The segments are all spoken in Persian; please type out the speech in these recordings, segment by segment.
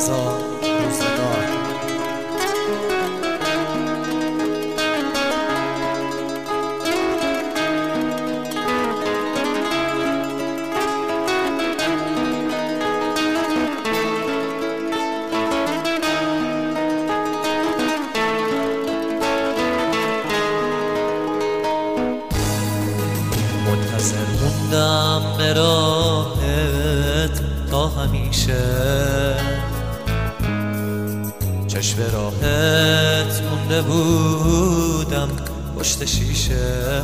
رضا روزگار. منتظر موندم به راهت تا همیشه، چشم راهت مونده بودم پشت شیشه.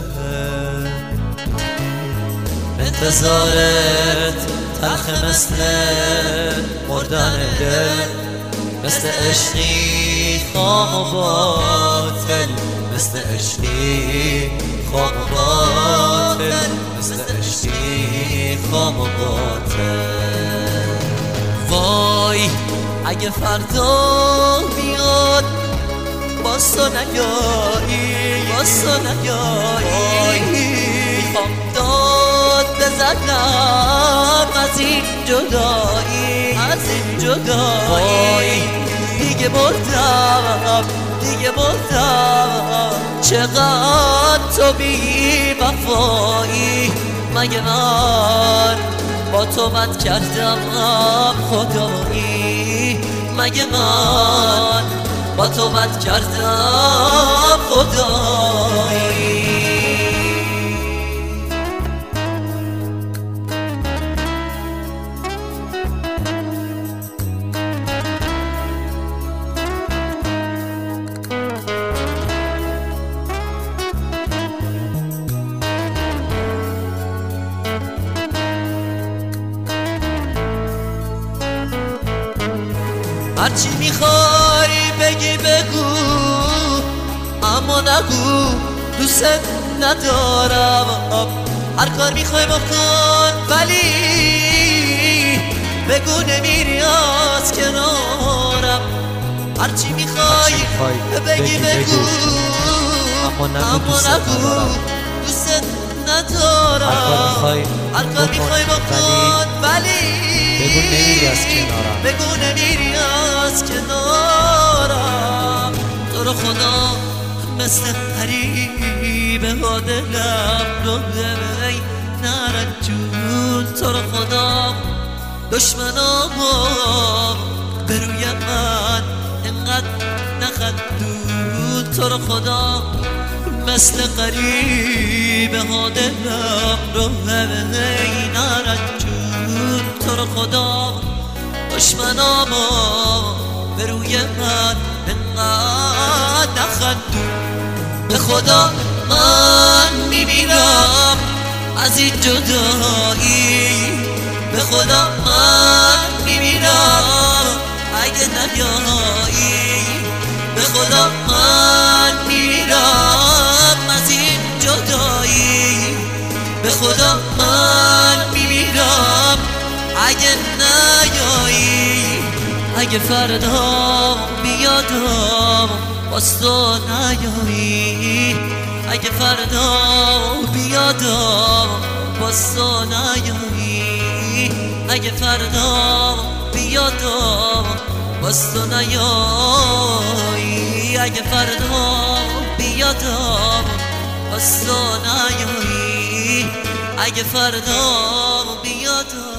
انتظارت تلخ مثل مردن دل، مثل عشقی خام و باطل، مثل عشقی خام و باطل، مثل عشقی خام و باطل. وای اگه فردا بیاد باز تو نیایی، باز تو نیایی. میخوام داد بزنم از این جدایی، از این جدایی. دیگه بردم، دیگه بردم. چقدر تو بی وفایی، مگه من با تو بد کردم خدایی، مگه من با تو بد کردم خدایی. هرچی میخوای بگی بگو، اما نگو دوست ندارم. هر کار میخوای بکن ولی بگو نمیری از کنارم. هرچی میخوای بگی بگو، اما نگو دوست ندارم. هر کار میخوای بکن ولی بگو نمیری از کنارم، بگو نمیری از کنارم. تو رو خدا مثل غریبه ها دلم رو بی نرنجون. تو رو خدا دشمنامو به روی من انقدر نخندون. تو رو خدا مثل غریبه ها دلم رو بی نرنجون. تو رو خدا دشمنامو به روی من انقدر نخندون. به خدا من میمیرم از این جدایی، به خدا من میمیرم اگه نیایی. به خدا من میمیرم از این جدایی، به خدا من میمیرم اگه نیایی. اگه فردا بیادم باز تو نیایی، اگه فردا بیادم باز تو نیایی. اگه فردا بیادم باز تو نیایی. اگه فردا بیادم باز تو نیایی. اگه فردا بیادم